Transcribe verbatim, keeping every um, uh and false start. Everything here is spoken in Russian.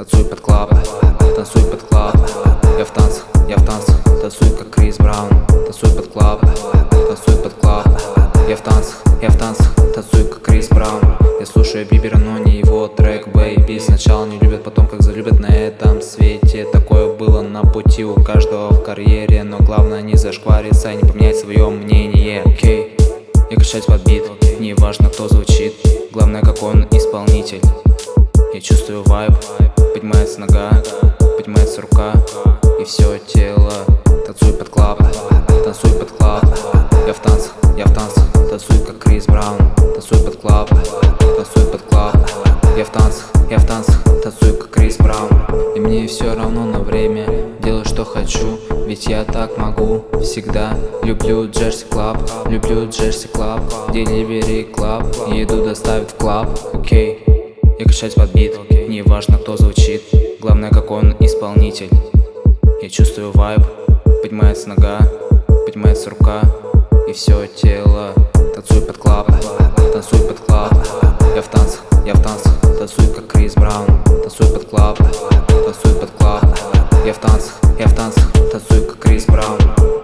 танцуй под клаб, танцуй под клаб. Я в танцах, я в танцах, танцуй как Крис Браун. Танцуй под клаб, танцуй под клаб. Я в танцах, я в танцах, танцуй как Крис Браун. Я слушаю Бибера, но не его трек Baby. Сначала не любят, потом как залюбят на этом свете. Такое было на пути у каждого в карьере, но главное не зашквариться и не поменять свое мнение. Окей, я качаюсь под бит, не важно кто звучит, главное какой он исполнитель. Я чувствую вайб, поднимается нога, поднимается рука и все тело. Танцуй под клаб, танцуй под клаб. Я в танцах, я в танцах, танцуй как Крис Браун. Танцуй под клаб, танцуй под клаб. Я в танцах, я в танцах, танцуй как Крис Браун. И мне все равно на время, делаю что хочу, ведь я так могу всегда. Люблю Джерси Клаб, люблю Джерси Клаб, Деливери Клаб, еду доставить в клаб. Окей, я качаюсь под бит, не важно кто звучит, главное какой он исполнитель. Я чувствую вайб, поднимается нога, поднимается рука и все тело. Танцуй под клаб, танцуй под клаб. Я в танцах, я в танцах, танцуй как Крис Браун. Танцуй под клаб, танцуй под клаб. Я в танцах, я в танцах, танцуй как Крис Браун.